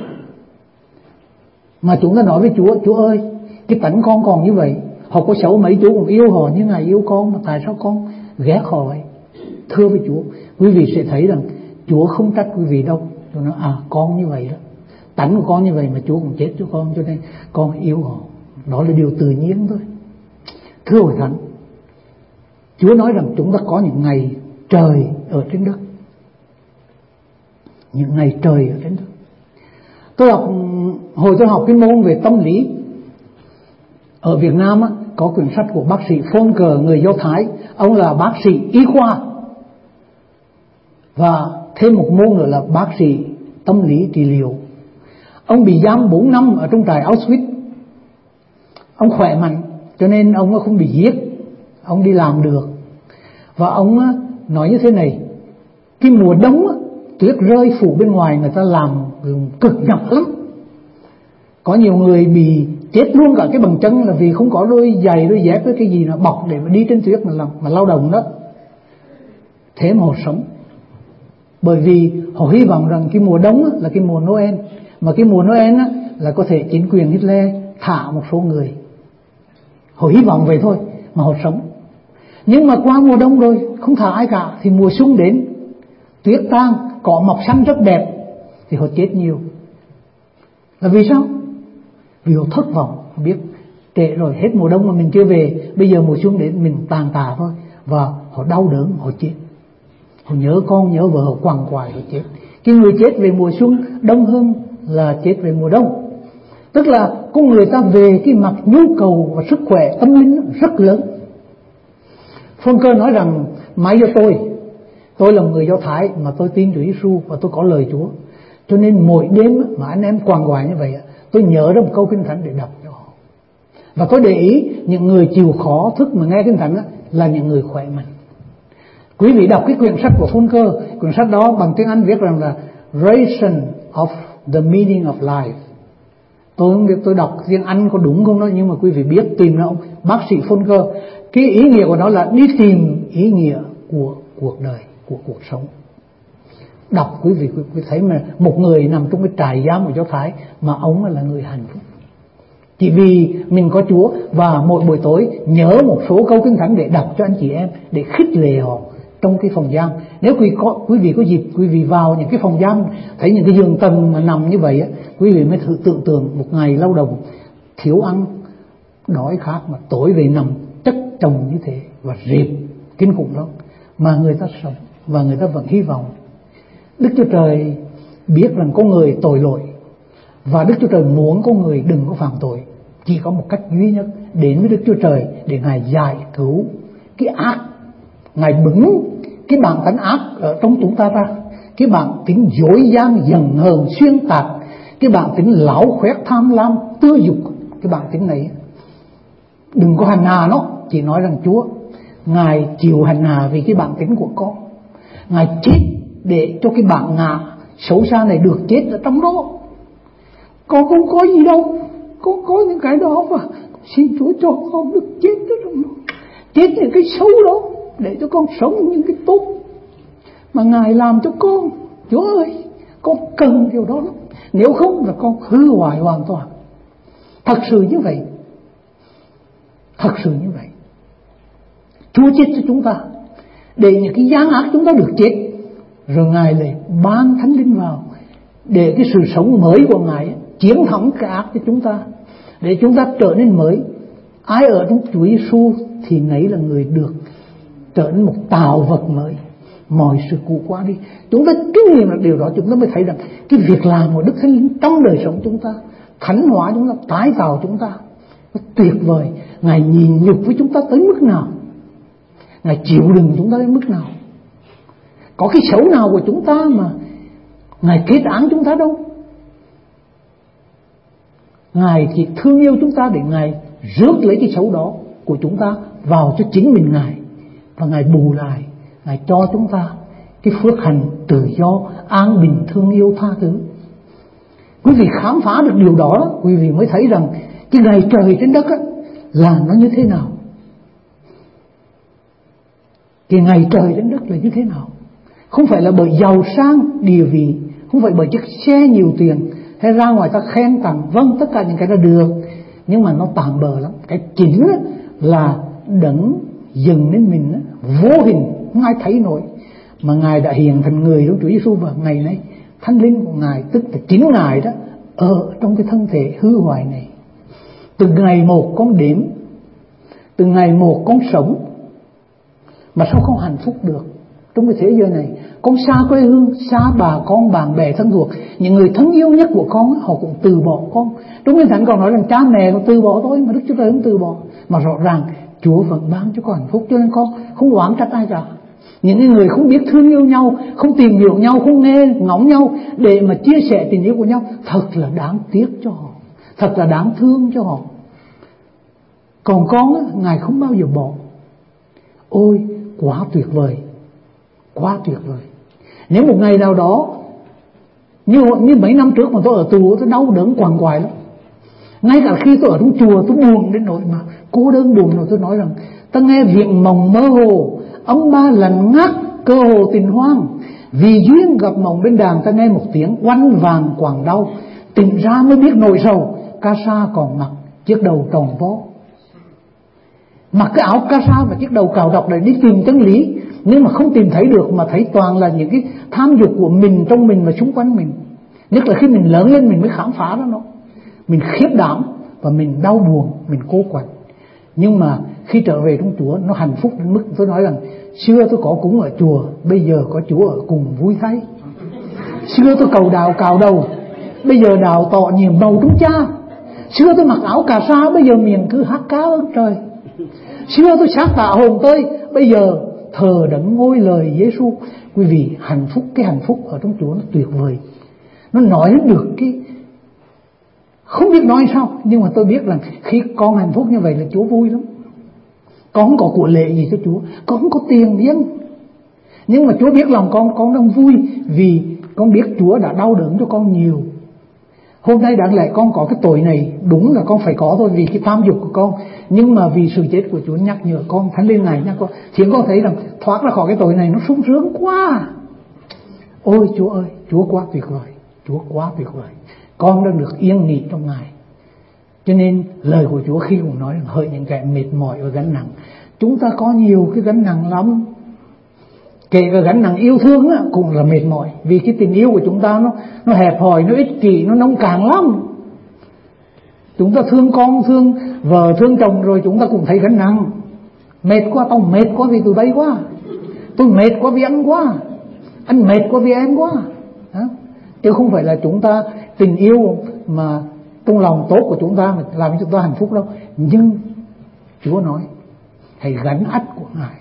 mà chúng ta nói với Chúa, Chúa ơi, cái tánh con còn như vậy, họ có xấu mấy Chúa cũng yêu họ như Ngài yêu con, mà tại sao con ghét họ vậy? Thưa với Chúa, quý vị sẽ thấy rằng Chúa không trách quý vị đâu. Chúa nói con như vậy đó, tánh của con như vậy mà Chúa cũng chết cho con, cho nên con yêu họ. Đó là điều tự nhiên thôi. Thưa Hội Thánh, Chúa nói rằng chúng ta có những ngày trời ở trên đất. Những ngày trời ở trên đất. Hồi tôi học cái môn về tâm lý ở Việt Nam á, có quyển sách của bác sĩ Volcker, người Do Thái. Ông là bác sĩ y khoa, và thêm một môn nữa là bác sĩ tâm lý trị liệu. Ông bị giam 4 năm ở trong trại Auschwitz. Ông khỏe mạnh cho nên ông không bị giết, ông đi làm được. Và ông nói như thế này: cái mùa đông tuyết rơi phủ bên ngoài, người ta làm cực nhọc lắm. Có nhiều người bị chết luôn cả cái bàn chân là vì không có đôi giày đôi dép với cái gì nó bọc để mà đi trên tuyết mà lao động đó. Thế mà họ sống, bởi vì họ hy vọng rằng cái mùa đông là cái mùa Noel, mà cái mùa Noel là có thể chính quyền Hitler thả một số người. Họ hy vọng vậy thôi mà họ sống. Nhưng mà qua mùa đông rồi không thả ai cả, thì mùa xuân đến, tuyết tan, cỏ mọc xanh rất đẹp, thì họ chết nhiều. Là vì sao? Vì họ thất vọng, họ biết trễ rồi, hết mùa đông mà mình chưa về, bây giờ mùa xuân đến mình tàn tạ thôi. Và họ đau đớn, họ chết. Họ nhớ con, nhớ vợ, họ quằn quại, họ chết. Cái người chết về mùa xuân đông hơn là chết về mùa đông. Tức là con người ta về cái mặt nhu cầu và sức khỏe tâm linh rất lớn. Funke nói rằng mãi do tôi là một người Do Thái mà tôi tin Chúa Giêsu và tôi có lời Chúa, cho nên mỗi đêm mà anh em quằn quại như vậy, tôi nhớ ra một câu Kinh Thánh để đọc cho họ. Và tôi để ý những người chịu khó thức mà nghe Kinh Thánh là những người khỏe mạnh. Quý vị đọc cái quyển sách của Funke, quyển sách đó bằng tiếng Anh viết rằng là Ration of the Meaning of Life. Tôi không biết tôi đọc tiếng Anh có đúng không đó, nhưng mà quý vị biết tìm nó, bác sĩ Funke, cái ý nghĩa của nó là đi tìm ý nghĩa của cuộc đời, của cuộc sống. Đọc quý vị thấy mà một người nằm trong cái trại giam của Do Thái mà ông là người hạnh phúc. Chỉ vì mình có Chúa, và mỗi buổi tối nhớ một số câu Kinh Thánh để đọc cho anh chị em, để khích lệ họ trong cái phòng giam. Nếu quý vị có dịp quý vị vào những cái phòng giam, thấy những cái giường tầng mà nằm như vậy, quý vị mới thử tưởng tượng một ngày lao động thiếu ăn, đói khát mà tối về nằm chất chồng như thế và rệp kinh khủng lắm, mà người ta sống và người ta vẫn hy vọng. Đức Chúa Trời biết rằng có người tội lỗi, và Đức Chúa Trời muốn có người đừng có phạm tội. Chỉ có một cách duy nhất, đến với Đức Chúa Trời để Ngài giải cứu cái ác, Ngài bứng cái bản tánh ác ở trong chúng ta ra, cái bản tính dối gian, giận hờn, xuyên tạc, cái bản tính láo khoét, tham lam, tư dục. Cái bản tính này đừng có hành hạ nó, chỉ nói rằng Chúa Ngài chịu hành hạ vì cái bản tính của con, Ngài chết để cho cái bản ngã xấu xa này được chết ở trong đó. Con không có gì đâu, con có những cái đó, và xin Chúa cho con được chết ở trong đó, chết những cái xấu đó để cho con sống những cái tốt mà Ngài làm cho con. Chúa ơi, con cần điều đó lắm, nếu không là con hư hoại hoàn toàn. Thật sự như vậy, thật sự như vậy. Chúa chết cho chúng ta để những cái gian ác chúng ta được chết, rồi Ngài lại ban Thánh Linh vào để cái sự sống mới của Ngài chiến thắng cái ác cho chúng ta, để chúng ta trở nên mới. Ai ở trong Chúa Giêsu thì nấy là người được trở nên một tạo vật mới, mọi sự cũ qua đi. Chúng ta kinh nghiệm được điều đó, chúng ta mới thấy rằng cái việc làm của Đức Thánh Linh trong đời sống chúng ta, thánh hóa chúng ta, tái tạo chúng ta, nó tuyệt vời. Ngài nhìn nhục với chúng ta tới mức nào, Ngài chịu đựng chúng ta đến mức nào. Có cái xấu nào của chúng ta mà Ngài kết án chúng ta đâu. Ngài chỉ thương yêu chúng ta để Ngài rước lấy cái xấu đó của chúng ta vào cho chính mình Ngài, và Ngài bù lại, Ngài cho chúng ta cái phước hạnh tự do, an bình, thương yêu, tha thứ. Quý vị khám phá được điều đó, quý vị mới thấy rằng cái ngày trời trên đất là nó như thế nào. Cái ngày trời trên đất là như thế nào. Không phải là bởi giàu sang địa vị, không phải bởi chiếc xe nhiều tiền, hay ra ngoài ta khen tặng, vâng, tất cả những cái đó được, nhưng mà nó tạm bợ lắm. Cái chính là Đấng dừng đến mình vô hình, không ai thấy nổi, mà Ngài đã hiện thành người trong Chúa Giêsu, và ngày nay Thánh Linh của Ngài, tức là chính Ngài đó, ở trong cái thân thể hư hoại này. Từng ngày một con đếm, từng ngày một con sống, mà sao không hạnh phúc được trong cái thế giới này. Con xa quê hương, xa bà con, bạn bè thân thuộc, những người thân yêu nhất của con, họ cũng từ bỏ con. Trong Kinh Thánh còn nói rằng cha mẹ con từ bỏ tôi, mà Đức Chúa Trời không từ bỏ. Mà rõ ràng Chúa vẫn ban cho con hạnh phúc, cho nên con không oán trách ai cả. Những người không biết thương yêu nhau, không tìm hiểu nhau, không nghe ngóng nhau để mà chia sẻ tình yêu của nhau, thật là đáng tiếc cho họ, thật là đáng thương cho họ. Còn con Ngài không bao giờ bỏ. Ôi quá tuyệt vời, quá tuyệt vời. Nếu một ngày nào đó như mấy năm trước mà tôi ở tù, tôi đau đớn quằn quại lắm. Ngay cả khi tôi ở trong chùa tôi buồn đến nỗi mà cô đơn buồn rồi, tôi nói rằng ta nghe viện mộng mơ hồ, âm ba lạnh ngắt, cơ hồ tình hoang. Vì duyên gặp mộng bên đàn, ta nghe một tiếng oanh vàng quàng đau. Tỉnh ra mới biết nỗi sầu, ca sa còn mặc chiếc đầu tròn vo. Mặc cái áo ca sa và chiếc đầu cào độc để đi tìm chân lý, nhưng mà không tìm thấy được, mà thấy toàn là những cái tham dục của mình, trong mình và xung quanh mình. Nhất là khi mình lớn lên mình mới khám phá ra nó. Mình khiếp đảm và mình đau buồn, mình cô quạnh. Nhưng mà khi trở về trong Chúa, nó hạnh phúc đến mức tôi nói rằng xưa tôi có cúng ở chùa, bây giờ có Chúa ở cùng vui thay. Xưa tôi cầu đào cào đầu, bây giờ đào tỏ nhiệm màu trong Cha. Xưa tôi mặc áo cà sa, bây giờ miệng cứ hát ca ơn trời. Xưa tôi xác tạ hồn tôi, bây giờ thờ đấng ngôi lời Giêsu. Quý vị, hạnh phúc, cái hạnh phúc ở trong Chúa nó tuyệt vời. Nó nói được cái không biết nói sao, nhưng mà tôi biết rằng khi con hạnh phúc như vậy là Chúa vui lắm. Con không có của lệ gì cho Chúa, con không có tiền riêng, nhưng mà Chúa biết lòng con đang vui vì con biết Chúa đã đau đớn cho con nhiều. Hôm nay đáng lẽ con có cái tội này, đúng là con phải có thôi vì cái tham dục của con, nhưng mà vì sự chết của Chúa nhắc nhở con, Thánh Linh này nhắc con, khiến con thấy rằng thoát ra khỏi cái tội này nó sung sướng quá. Ôi Chúa ơi, Chúa quá tuyệt vời, Chúa quá tuyệt vời. Con đang được yên nghỉ trong Ngài. Cho nên lời của Chúa khi cũng nói rằng hỡi những kẻ mệt mỏi và gánh nặng. Chúng ta có nhiều cái gánh nặng lắm. Kể cả gánh nặng yêu thương á, cũng là mệt mỏi. Vì cái tình yêu của chúng ta nó hẹp hòi, nó ích kỷ, nó nông cạn lắm. Chúng ta thương con, thương vợ, thương chồng rồi chúng ta cũng thấy gánh nặng. Mệt quá, tao mệt quá vì tụi bay quá. Tôi mệt quá vì anh quá. Anh mệt quá vì em quá. Chứ không phải là chúng ta tình yêu mà trong lòng tốt của chúng ta mà làm cho chúng ta hạnh phúc đâu. Nhưng Chúa nói hãy gánh ách của Ngài.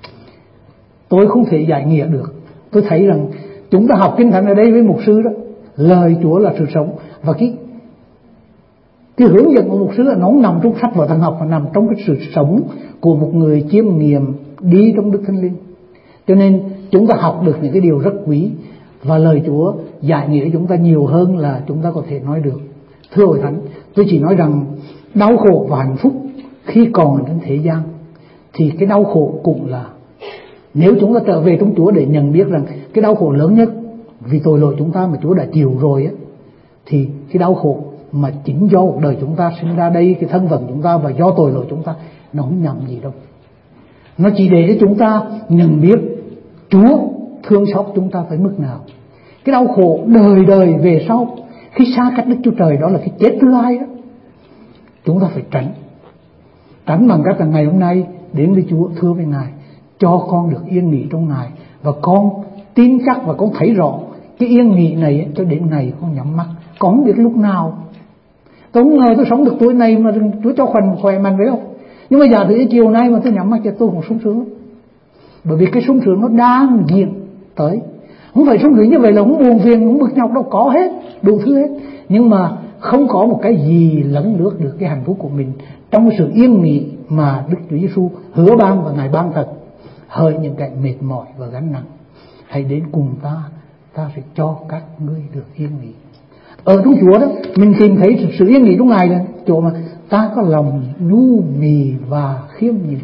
Tôi không thể giải nghĩa được. Tôi thấy rằng chúng ta học Kinh Thánh ở đây với mục sư đó, lời Chúa là sự sống. Và cái hướng dẫn của mục sư là nó nằm trong sách vở thần học, và nằm trong cái sự sống của một người chiêm nghiệm đi trong Đức Thánh Linh. Cho nên chúng ta học được những cái điều rất quý, và lời Chúa giải nghĩa chúng ta nhiều hơn là chúng ta có thể nói được. Thưa Hội Thánh, tôi chỉ nói rằng đau khổ và hạnh phúc khi còn ở trên thế gian, thì cái đau khổ cũng là, nếu chúng ta trở về trong Chúa để nhận biết rằng cái đau khổ lớn nhất vì tội lỗi chúng ta mà Chúa đã chịu rồi á, thì cái đau khổ mà chính do cuộc đời chúng ta sinh ra đây, cái thân phận chúng ta và do tội lỗi chúng ta, nó không nhầm gì đâu. Nó chỉ để cho chúng ta nhận biết Chúa thương xót chúng ta tới mức nào. Cái đau khổ đời đời về sau khi xa cách Đức Chúa Trời, đó là cái chết thứ hai đó, chúng ta phải tránh bằng cách là ngày hôm nay đến với Chúa, thưa với Ngài, cho con được yên nghỉ trong Ngài, và con tin chắc và con thấy rõ cái yên nghỉ này cho đến ngày con nhắm mắt. Con không biết lúc nào, tôi không ngờ tôi sống được tuổi này mà Chúa cho khỏe mạnh phải không? Nhưng mà giả sử chiều nay mà tôi nhắm mắt cho tôi cũng sung sướng lắm. Bởi vì cái sung sướng nó đang diễn tới. Không phải sung sướng như vậy là không buồn phiền, không bực nhọc đâu, có hết, đủ thứ hết. Nhưng mà không có một cái gì lấn lướt được cái hạnh phúc của mình trong sự yên nghỉ mà Đức Chúa Giêsu hứa ban và Ngài ban thật. Hỡi những kẻ mệt mỏi và gánh nặng, hãy đến cùng ta sẽ cho các ngươi được yên nghỉ. Ở trong Chúa đó, mình tìm thấy sự yên nghỉ trong Ngài là chỗ mà ta có lòng nhu mì và khiêm nhường.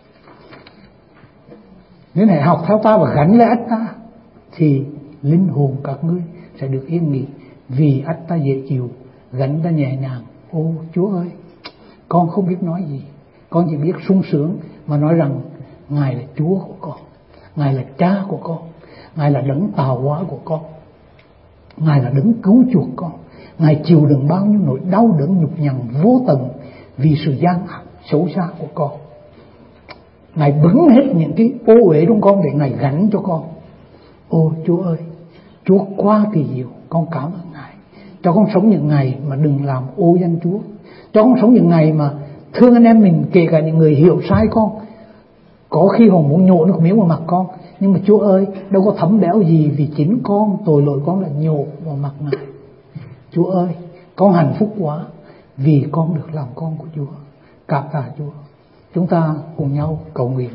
Nên hãy học theo ta và gánh lấy ách ta, thì linh hồn các ngươi sẽ được yên nghỉ. Vì ách ta dễ chịu, gánh ta nhẹ nhàng. Ô Chúa ơi, con không biết nói gì, con chỉ biết sung sướng mà nói rằng Ngài là Chúa của con, Ngài là Cha của con, Ngài là đấng tạo hóa của con, Ngài là đấng cứu chuộc con. Ngài chịu đựng bao nhiêu nỗi đau đớn nhục nhằn vô tận vì sự gian ác xấu xa của con. Ngài bứng hết những cái ô uế trong con để Ngài gánh cho con. Ô Chúa ơi, Chúa quá kỳ diệu, con cảm ơn Ngài. Cho con sống những ngày mà đừng làm ô danh Chúa. Cho con sống những ngày mà thương anh em mình, kể cả những người hiểu sai con. Có khi họ muốn nhổ nước miếng vào mặt con, nhưng mà Chúa ơi, đâu có thấm béo gì, vì chính con, tội lỗi con là nhổ vào mặt Ngài. Chúa ơi, con hạnh phúc quá vì con được làm con của Chúa. Cảm tạ Chúa. Chúng ta cùng nhau cầu nguyện.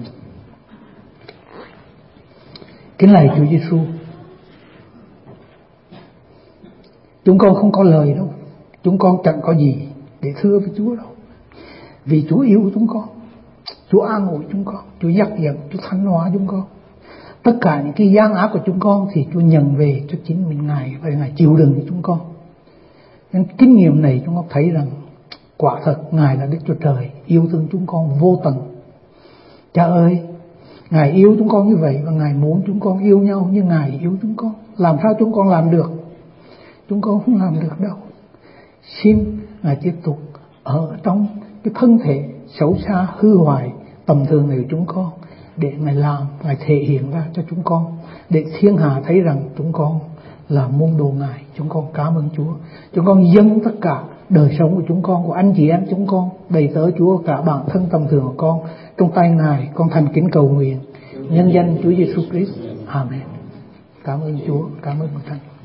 Kính lạy Chúa Giêsu, chúng con không có lời đâu, chúng con chẳng có gì để thưa với Chúa đâu, vì Chúa yêu chúng con, Chúa an ủi chúng con, Chúa dắt dẫn, Chúa thánh hóa chúng con. Tất cả những cái gian ác của chúng con thì Chúa nhận về cho chính mình Ngài, và Ngài chịu đựng cho chúng con. Nên kinh nghiệm này chúng con thấy rằng quả thật Ngài là Đức Chúa Trời yêu thương chúng con vô tận. Cha ơi, Ngài yêu chúng con như vậy, và Ngài muốn chúng con yêu nhau như Ngài yêu chúng con. Làm sao chúng con làm được? Chúng con không làm được đâu. Xin Ngài tiếp tục ở trong cái thân thể xấu xa, hư hoại, tầm thường này của chúng con, để Ngài làm, Ngài thể hiện ra cho chúng con, để thiên hạ thấy rằng chúng con là môn đồ Ngài. Chúng con cảm ơn Chúa. Chúng con dâng tất cả đời sống của chúng con, của anh chị em chúng con, đầy tớ Chúa, cả bản thân tầm thường của con, trong tay Ngài. Con thành kính cầu nguyện nhân danh Chúa Giêsu Christ. Amen. Cảm ơn Chúa, cảm ơn Thánh.